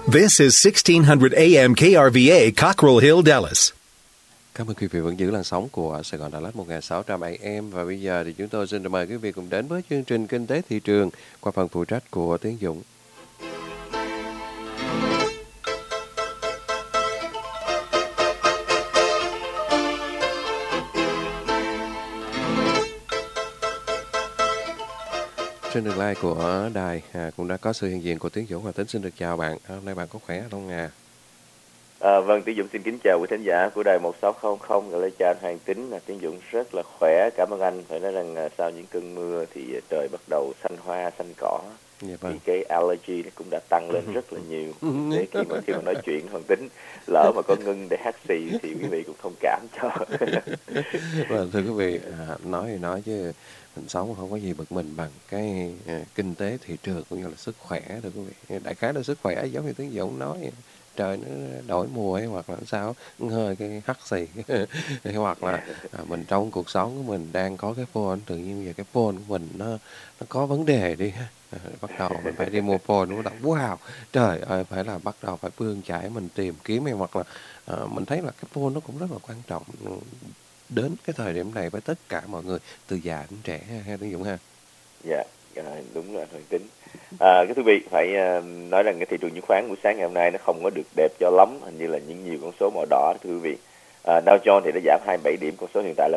This is 1600 AM KRVA, Cockrell Hill, Dallas. Cảm ơn quý vị vẫn giữ làn sóng của Sài Gòn Đà Lạt 1600 AM. Và bây giờ thì chúng tôi xin mời quý vị cùng đến với chương trình Kinh tế Thị trường qua phần phụ trách của Tiến Dũng. Trên đường live của đài cũng đã có sự hiện diện của Tiến Dũng và Tính. Xin được chào bạn. Hôm nay bạn có khỏe không ạ? Vâng, Tiến Dũng xin kính chào quý thính giả của đài 1600 gọi là cha Hoàng Tính. Tiến Dũng rất là khỏe, cảm ơn anh. Phải nói rằng sau những cơn mưa thì trời bắt đầu xanh hoa, xanh cỏ. Dạ, vâng. Thì cái allergy cũng đã tăng lên rất là nhiều. Để khi mà nói chuyện Hoàng Tính, lỡ mà có ngưng để hắt xì thì quý vị cũng thông cảm cho. Vâng, thưa quý vị, nói chứ mình sống không có gì bực mình bằng cái kinh tế thị trường cũng như là sức khỏe, thưa quý vị. Đại khái là sức khỏe giống như Tiến Dũng nói, trời nó đổi mùa hay hoặc là sao hơi cái hắt xì hoặc là mình trong cuộc sống của mình đang có cái phone, tự nhiên giờ cái phone của mình nó có vấn đề đi bắt đầu mình phải đi mua phone, nó đọc wow trời ơi, phải là bắt đầu phải bươn chải mình tìm kiếm hay hoặc là mình thấy là cái phone nó cũng rất là quan trọng đến cái thời điểm này với tất cả mọi người từ già đến trẻ ha Tiến Dũng ha. Dạ, đúng là Hoàng Tính. Cái thưa quý vị, phải nói rằng cái thị trường chứng khoán buổi sáng ngày hôm nay nó không có được đẹp cho lắm, hình như là nhiều con số màu đỏ thưa quý vị. Dow Jones thì đã giảm 27 điểm, con số hiện tại là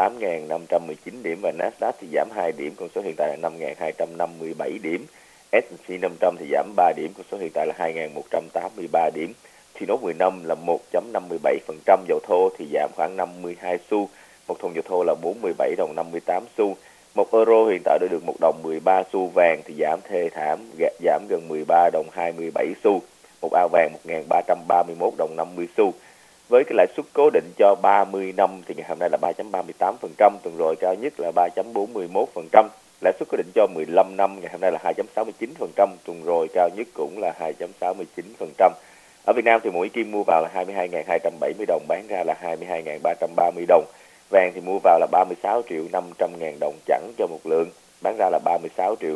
18.519 điểm, và Nasdaq thì giảm 2 điểm, con số hiện tại là 5.257 điểm. S&P 500 thì giảm 3 điểm, con số hiện tại là 2.183 điểm. Thì nốt 10 năm là 1.57%, dầu thô thì giảm khoảng 52 xu, một thùng dầu thô là 47 đồng 58 xu. Một euro hiện tại đã được 1 đồng 13 xu, vàng thì giảm thê thảm, giảm gần 13 đồng 27 xu. Một ao vàng 1.331 đồng 50 xu. Với cái lãi suất cố định cho 30 năm thì ngày hôm nay là 3.38%, tuần rồi cao nhất là 3.41%. Lãi suất cố định cho 15 năm ngày hôm nay là 2.69%, tuần rồi cao nhất cũng là 2.69%. Ở Việt Nam thì mỗi kim mua vào là 22.270 đồng, bán ra là 22.330 đồng. Vàng thì mua vào là 36 triệu 500 ngàn đồng chẵn cho một lượng, bán ra là 36 triệu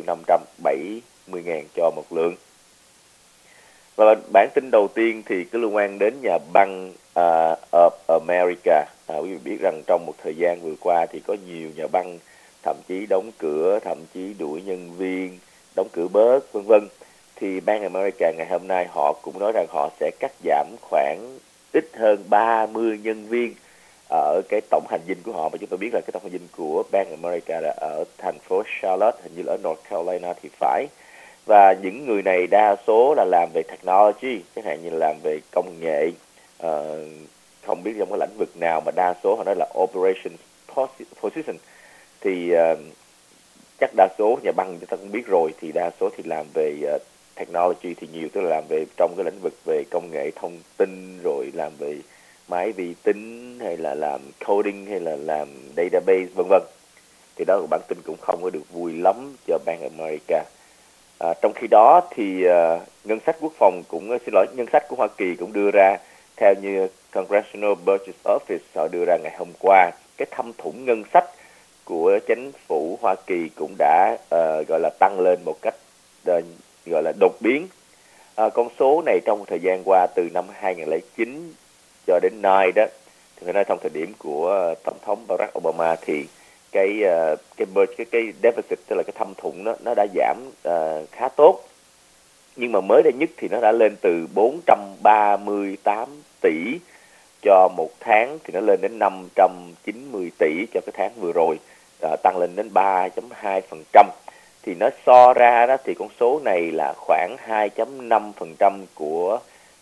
570 ngàn cho một lượng. Và bản tin đầu tiên thì cứ liên quan đến nhà băng of America. Quý vị biết rằng trong một thời gian vừa qua thì có nhiều nhà băng thậm chí đóng cửa, thậm chí đuổi nhân viên, đóng cửa bớt, vân vân. Thì Bank America ngày hôm nay họ cũng nói rằng họ sẽ cắt giảm khoảng ít hơn 30 nhân viên ở cái tổng hành dinh của họ. Mà chúng tôi biết là cái tổng hành dinh của Bank America là ở thành phố Charlotte, hình như là ở North Carolina thì phải. Và những người này đa số là làm về technology, chẳng hạn như là làm về công nghệ, không biết trong cái lĩnh vực nào, mà đa số họ nói là operations position. Thì chắc đa số nhà băng chúng ta cũng biết rồi, thì đa số thì làm về technology thì nhiều, tức là làm về trong cái lĩnh vực về công nghệ thông tin, rồi làm về máy vi tính, hay là làm coding, hay là làm database, vân vân. Thì đó là bản tin cũng không có được vui lắm cho Bank America. Trong khi đó thì ngân sách quốc phòng cũng ngân sách của Hoa Kỳ cũng đưa ra, theo như Congressional Budget Office họ đưa ra ngày hôm qua, cái thâm thủng ngân sách của chính phủ Hoa Kỳ cũng đã gọi là tăng lên một cách gọi là đột biến. Con số này trong thời gian qua từ năm 2009 cho đến nay đó, thì phải nói trong thời điểm của tổng thống Barack Obama thì cái deficit, tức là cái thâm thủng đó, nó đã giảm khá tốt. Nhưng mà mới đây nhất thì nó đã lên từ 438 tỷ cho một tháng thì nó lên đến 590 tỷ cho cái tháng vừa rồi, tăng lên đến 3.2%. Thì nó so ra đó thì con số này là khoảng 2.5% của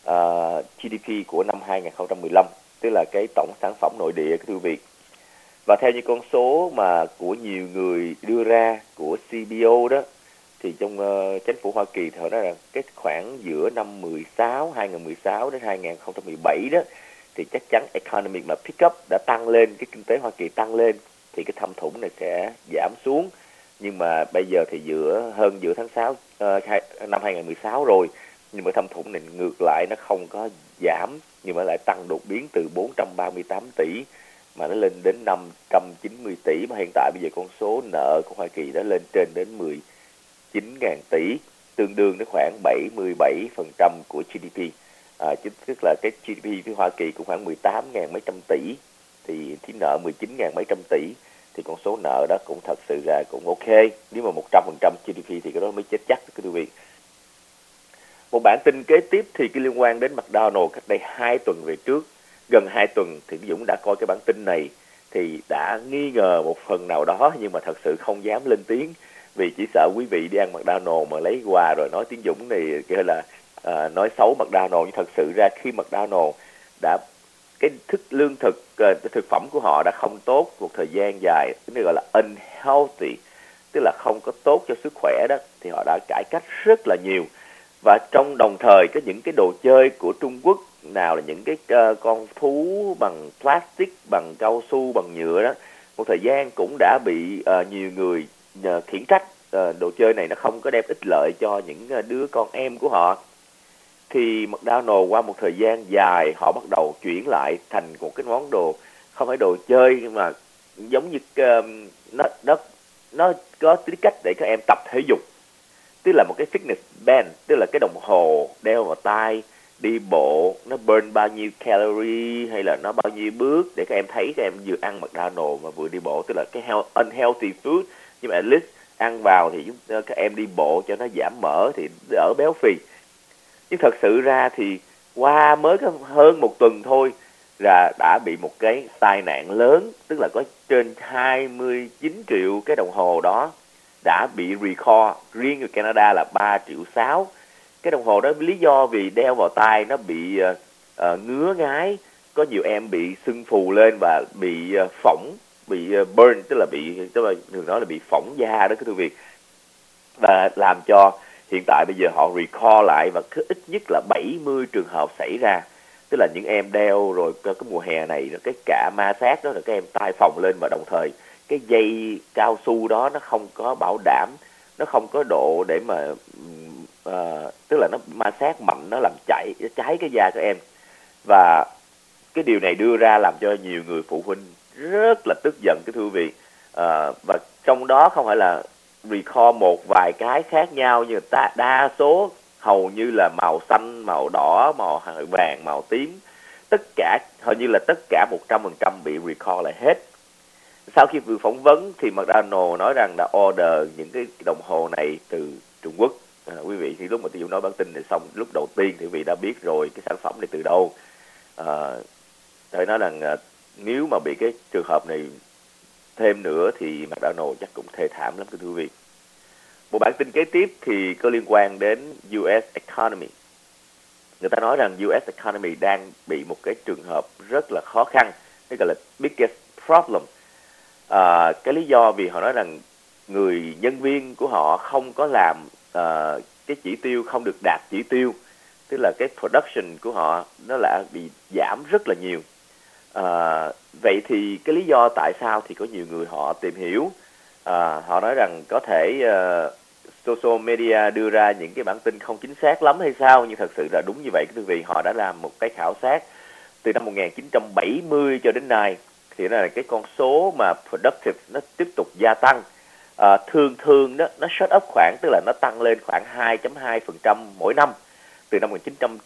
GDP của năm 2015, tức là cái tổng sản phẩm nội địa của quý vị. Và theo như con số mà của nhiều người đưa ra của CBO đó, thì trong chính phủ Hoa Kỳ thì họ nói rằng cái khoảng giữa năm 2016 đến 2017 đó, thì chắc chắn economy mà pick up đã tăng lên, cái kinh tế Hoa Kỳ tăng lên, thì cái thâm thủng này sẽ giảm xuống. Nhưng mà bây giờ thì giữa tháng 6 năm 2016 rồi, nhưng mà thâm thủng này ngược lại nó không có giảm, nhưng mà lại tăng đột biến từ 438 tỷ mà nó lên đến 590 tỷ, mà hiện tại bây giờ con số nợ của Hoa Kỳ đã lên trên đến 19.000 tỷ. tương đương đến khoảng 77% của GDP. Tức là cái GDP của Hoa Kỳ cũng khoảng 18.000 mấy trăm tỷ, thì thiếu nợ 19.000 mấy trăm tỷ, thì con số nợ đó cũng thật sự ra cũng ok. Nếu mà 100% GDP thì cái đó mới chết chắc, quý vị. Một bản tin kế tiếp thì cái liên quan đến McDonald cách đây 2 tuần về trước, gần 2 tuần thì Dũng đã coi cái bản tin này thì đã nghi ngờ một phần nào đó, nhưng mà thật sự không dám lên tiếng vì chỉ sợ quý vị đi ăn McDonald mà lấy quà rồi nói tiếng Dũng này kia là nói xấu McDonald. Nhưng thật sự ra khi McDonald đã cái lương thực thực phẩm của họ đã không tốt một thời gian dài, cái gọi là unhealthy, tức là không có tốt cho sức khỏe đó, thì họ đã cải cách rất là nhiều. Và trong đồng thời có những cái đồ chơi của Trung Quốc, nào là những cái con thú bằng plastic, bằng cao su, bằng nhựa đó, một thời gian cũng đã bị nhiều người khiển trách đồ chơi này nó không có đem ích lợi cho những đứa con em của họ. Thì McDonald qua một thời gian dài họ bắt đầu chuyển lại thành một cái món đồ không phải đồ chơi, nhưng mà giống như nó có tính cách để các em tập thể dục, tức là một cái fitness band, tức là cái đồng hồ đeo vào tay, đi bộ nó burn bao nhiêu calorie hay là nó bao nhiêu bước để các em thấy các em vừa ăn McDonald mà vừa đi bộ, tức là cái unhealthy food, nhưng mà at least ăn vào thì các em đi bộ cho nó giảm mỡ thì đỡ béo phì. Nhưng thật sự ra thì qua mới có hơn một tuần thôi là đã bị một cái tai nạn lớn, tức là có trên 29 triệu cái đồng hồ đó đã bị recall, riêng ở Canada là 3,6 triệu. Cái đồng hồ đó lý do vì đeo vào tay nó bị ngứa ngái, có nhiều em bị sưng phù lên và bị phỏng, bị burn, tức là thường nói là bị phỏng da đó, cái thư việc, và làm cho hiện tại bây giờ họ recall lại và ít nhất là 70 trường hợp xảy ra. Tức là những em đeo rồi cái mùa hè này cái cả ma sát đó là các em tai phồng lên, và đồng thời cái dây cao su đó nó không có bảo đảm, nó không có độ để mà tức là nó ma sát mạnh, nó làm cháy cái da các em. Và cái điều này đưa ra làm cho nhiều người phụ huynh rất là tức giận, cái thưa quý vị. Và trong đó không phải là recall một vài cái khác nhau, nhưng đa số hầu như là màu xanh, màu đỏ, màu vàng, màu tím, tất cả hầu như là tất cả 100% bị recall lại hết. Sau khi vừa phỏng vấn thì McDonald nói rằng đã order những cái đồng hồ này từ Trung Quốc. Quý vị, thì lúc mà tôi nói bản tin này xong, lúc đầu tiên thì quý vị đã biết rồi cái sản phẩm này từ đâu. Tôi nói rằng nếu mà bị cái trường hợp này thêm nữa thì McDonald chắc cũng thê thảm lắm, thưa quý vị. Một bản tin kế tiếp thì có liên quan đến US economy. Người ta nói rằng US economy đang bị một cái trường hợp rất là khó khăn, cái gọi là biggest problem. Cái lý do vì họ nói rằng người nhân viên của họ không có làm cái chỉ tiêu, không được đạt chỉ tiêu, tức là cái production của họ nó lại bị giảm rất là nhiều. Vậy thì cái lý do tại sao thì có nhiều người họ tìm hiểu. Họ nói rằng có thể social media đưa ra những cái bản tin không chính xác lắm hay sao, nhưng thật sự là đúng như vậy, quý vị. Họ đã làm một cái khảo sát từ năm 1970 cho đến nay, thì nó là cái con số mà productive nó tiếp tục gia tăng. Thường đó nó shot up khoảng, tức là nó tăng lên khoảng 2.2% mỗi năm từ năm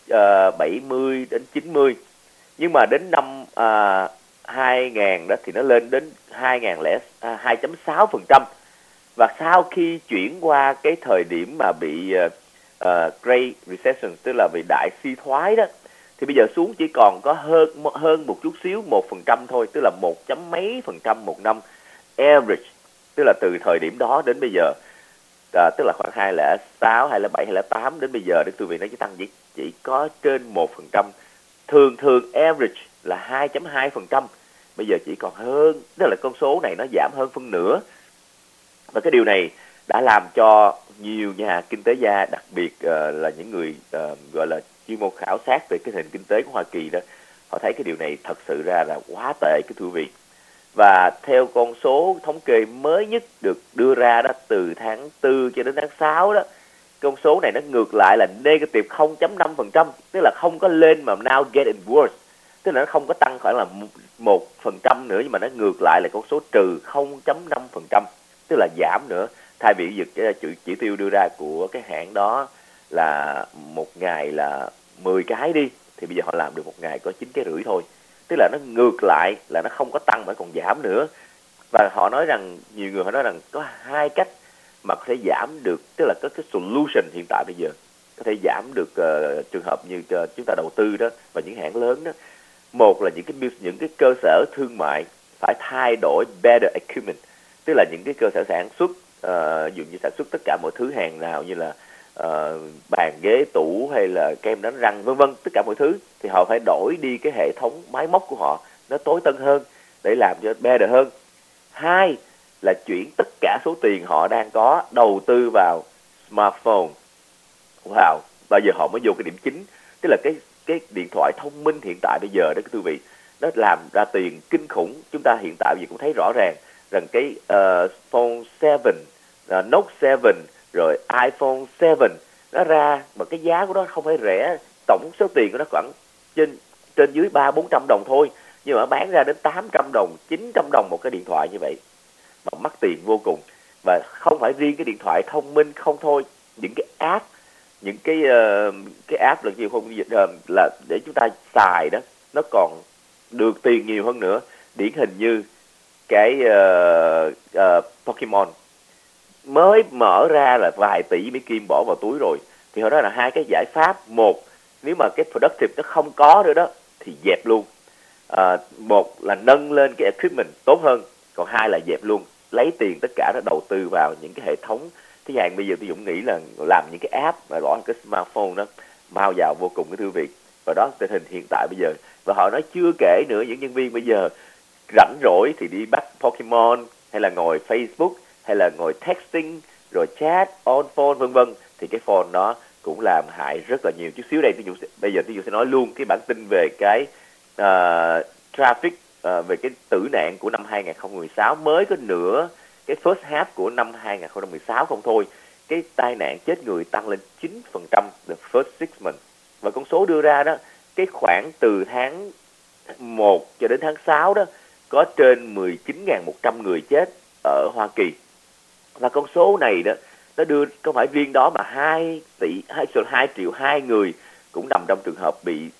1970 đến 90. Nhưng mà đến năm 2000 đó thì nó lên đến 2.6%. Và sau khi chuyển qua cái thời điểm mà bị Great Recession, tức là bị đại suy thoái đó, thì bây giờ xuống chỉ còn có hơn một chút xíu, 1% thôi, tức là 1.mấy% một năm average, tức là từ thời điểm đó đến bây giờ, tức là khoảng 206, 207, 208 đến bây giờ, để quý vị nó chỉ tăng chỉ có trên 1%. Thường average là 2.2%, bây giờ chỉ còn hơn, tức là con số này nó giảm hơn phân nửa. Và cái điều này đã làm cho nhiều nhà kinh tế gia, đặc biệt là những người gọi là chuyên môn khảo sát về cái nền kinh tế của Hoa Kỳ đó, họ thấy cái điều này thật sự ra là quá tệ, cái thưa quý vị. Và theo con số thống kê mới nhất được đưa ra đó, từ tháng 4 cho đến tháng 6 đó, con số này nó ngược lại là negative 0.5%, tức là không có lên mà now getting worse, tức là nó không có tăng khoảng là 1% nữa, nhưng mà nó ngược lại là con số trừ 0.5%, tức là giảm nữa. Thay vì cái chỉ tiêu đưa ra của cái hãng đó là một ngày là 10 cái đi, thì bây giờ họ làm được một ngày có 9,5 cái thôi. Tức là nó ngược lại, là nó không có tăng mà còn giảm nữa. Và họ nói rằng, nhiều người họ nói rằng có hai cách mà có thể giảm được, tức là có cái solution hiện tại bây giờ có thể giảm được trường hợp như chúng ta đầu tư đó và những hãng lớn đó. Một là những cái cơ sở thương mại phải thay đổi better equipment, tức là những cái cơ sở sản xuất, dụ như sản xuất tất cả mọi thứ hàng nào như là bàn ghế tủ hay là kem đánh răng vân vân, tất cả mọi thứ thì họ phải đổi đi cái hệ thống máy móc của họ nó tối tân hơn để làm cho better hơn. Hai là chuyển tất cả số tiền họ đang có đầu tư vào smartphone. Wow, bây giờ họ mới vô cái điểm chính, tức là cái điện thoại thông minh hiện tại bây giờ đó quý vị, nó làm ra tiền kinh khủng. Chúng ta hiện tại bây giờ cũng thấy rõ ràng rằng cái phone 7, Note 7 rồi iPhone 7 nó ra mà cái giá của nó không phải rẻ, tổng số tiền của nó khoảng trên dưới 300-400 đồng thôi, nhưng mà bán ra đến 800 đồng, 900 đồng một cái điện thoại như vậy, mà mắc tiền vô cùng. Và không phải riêng cái điện thoại thông minh không thôi, những cái app, những cái app là nhiều không là để chúng ta xài đó, nó còn được tiền nhiều hơn nữa. Điển hình như cái Pokemon mới mở ra là vài tỷ Mỹ Kim bỏ vào túi rồi, thì họ nói là hai cái giải pháp. Một, nếu mà cái productive nó không có nữa đó thì dẹp luôn. Một là nâng lên cái equipment tốt hơn, còn hai là dẹp luôn, lấy tiền tất cả nó đầu tư vào những cái hệ thống. Thế hàng bây giờ tôi Dũng nghĩ là làm những cái app mà bỏ cái smartphone đó mau vào vô cùng cái thư viện. Và đó tình hình hiện tại bây giờ. Và họ nói chưa kể nữa, những nhân viên bây giờ rảnh rỗi thì đi bắt Pokemon, hay là ngồi Facebook, hay là ngồi texting, rồi chat on phone vân vân, thì cái phone đó cũng làm hại rất là nhiều. Chút xíu đây bây giờ tôi sẽ nói luôn cái bản tin về cái traffic, về cái tử nạn của năm 2016, mới có nửa cái first half của năm 2016 không thôi. Cái tai nạn chết người tăng lên 9% the first 6 months. Và con số đưa ra đó, cái khoảng từ tháng 1 cho đến tháng 6 đó, có trên 19.100 người chết ở Hoa Kỳ. Và con số này đó, nó đưa không phải riêng đó mà 2 triệu 2 người cũng nằm trong trường hợp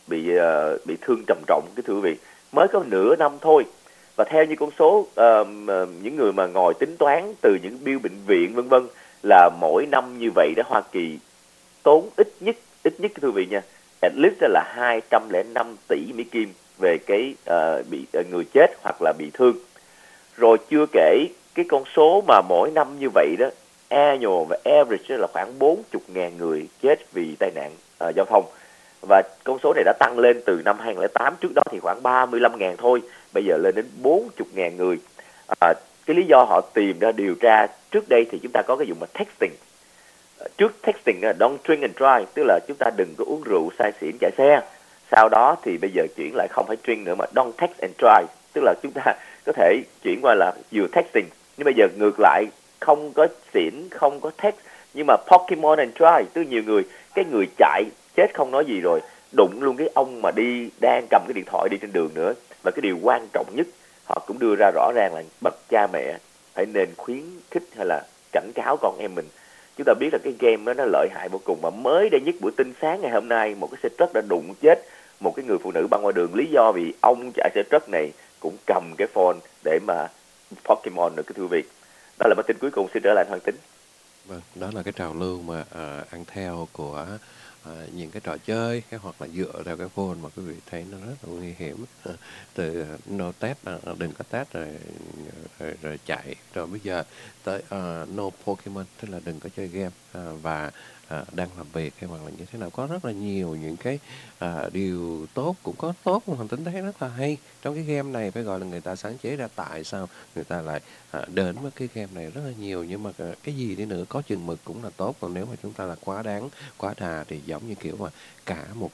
bị thương trầm trọng cái thưa quý vị. Mới có nửa năm thôi. Và theo như con số những người mà ngồi tính toán từ những bill bệnh viện vân vân, là mỗi năm như vậy đó, Hoa Kỳ tốn ít nhất thưa quý vị nha, at least là 205 tỷ Mỹ Kim về cái bị người chết hoặc là bị thương. Rồi chưa kể cái con số mà mỗi năm như vậy đó, annual và average là khoảng 40.000 người chết vì tai nạn giao thông. Và con số này đã tăng lên từ năm 2008, trước đó thì khoảng 35.000 thôi, bây giờ lên đến 40.000 người. Cái lý do họ tìm ra điều tra, trước đây thì chúng ta có cái dụng mà texting. Trước texting là don't drink and drive, tức là chúng ta đừng có uống rượu say xỉn chạy xe. Sau đó thì bây giờ chuyển lại không phải drink nữa mà don't text and drive, tức là chúng ta có thể chuyển qua là vừa texting, nhưng bây giờ ngược lại, không có xỉn, không có text, nhưng mà Pokemon and drive, tức nhiều người, cái người chạy chết không nói gì rồi, đụng luôn cái ông mà đang cầm cái điện thoại đi trên đường nữa. Và cái điều quan trọng nhất, họ cũng đưa ra rõ ràng là bậc cha mẹ phải nên khuyến khích hay là cảnh cáo con em mình. Chúng ta biết là cái game đó nó lợi hại vô cùng, mà mới đây nhất buổi tin sáng ngày hôm nay, một cái xe truck đã đụng chết một cái người phụ nữ băng qua đường, lý do vì ông chạy xe truck này cũng cầm cái phone để mà Pokemon nữa, cái thưa vị. Đó là bản tin cuối cùng, xin trở lại Hoàng Tính. Vâng, đó là cái trào lưu mà ăn theo của những cái trò chơi hoặc là dựa theo cái phone mà quý vị thấy nó rất là nguy hiểm. Từ no test, đừng có test rồi chạy, rồi bây giờ tới no Pokemon, tức là đừng có chơi game và đang làm việc hay hoặc là như thế nào. Có rất là nhiều những cái điều tốt, cũng có tốt, Hoàng Tính thấy rất là hay trong cái game này. Phải gọi là người ta sáng chế ra tại sao người ta lại đến với cái game này rất là nhiều. Nhưng mà cái gì đi nữa có chừng mực cũng là tốt, còn nếu mà chúng ta là quá đáng quá đà thì giống như kiểu mà cả một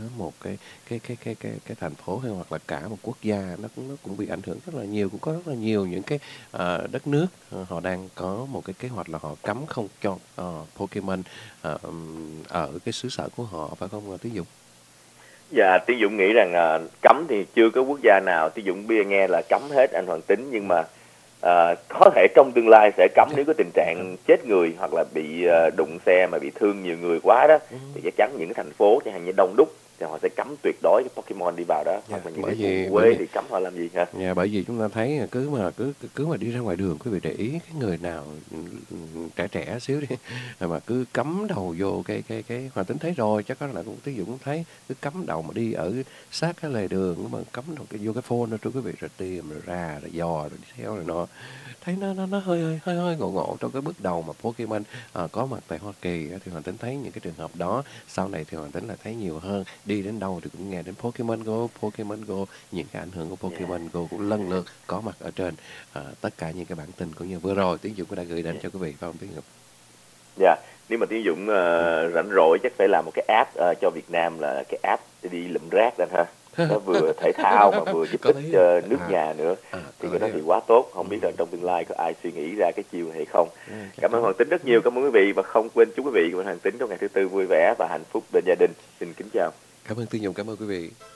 cái thành phố hay hoặc là cả một quốc gia nó cũng bị ảnh hưởng rất là nhiều. Cũng có rất là nhiều những cái đất nước họ đang có một cái kế hoạch là họ cấm không cho Pokemon ở cái xứ sở của họ, phải không Tiến Dũng? Dạ, Tiến Dũng nghĩ rằng cấm thì chưa có quốc gia nào Tiến Dũng nghe là cấm hết anh Hoàng Tính, nhưng mà có thể trong tương lai sẽ cấm nếu có tình trạng chết người hoặc là bị đụng xe mà bị thương nhiều người quá đó, thì chắc chắn những cái thành phố chẳng hạn như Đông Đúc thì họ sẽ cấm tuyệt đối cái Pokemon đi vào đó, hoặc là những cái vùng quê thì cấm họ làm gì hả? Bởi vì chúng ta thấy cứ mà đi ra ngoài đường, quý vị để ý cái người nào trẻ trẻ xíu đi mà cứ cắm đầu vô cái Hoàng Tính thấy rồi, chắc có là cũng Tiến Dũng cũng thấy, cứ cắm đầu mà đi ở sát cái lề đường mà cắm đầu vô cái phone đó, quý vị, rồi tìm rồi ra rồi dò rồi đi theo rồi nó thấy nó hơi ngộ ngộ trong cái bước đầu mà Pokemon có mặt tại Hoa Kỳ á. Thì Hoàng Tính thấy những cái trường hợp đó sau này thì Hoàng Tính là thấy nhiều hơn, đi đến đâu thì cũng nghe đến Pokemon Go, những cái ảnh hưởng của Pokemon Go cũng lần lượt có mặt ở trên tất cả những cái bản tin cũng như vừa rồi Tiến Dũng cũng đã gửi đến cho quý vị, phải không Tiến Dũng? Dạ, nếu mà Tiến Dũng rảnh rỗi chắc phải làm một cái app cho Việt Nam, là cái app để đi lụm rác lên ha. Nó vừa thể thao mà vừa giúp ích cho nước nhà nữa, thì cái đó thì quá tốt. Không biết là trong tương lai có ai suy nghĩ ra cái chiều này hay không. Cảm ơn Hoàng Tính rất nhiều, cảm ơn quý vị, và không quên chúc quý vị và Hoàng Tính trong ngày thứ Tư vui vẻ và hạnh phúc bên gia đình. Xin kính chào. Cảm ơn Tiến Dũng, cảm ơn quý vị.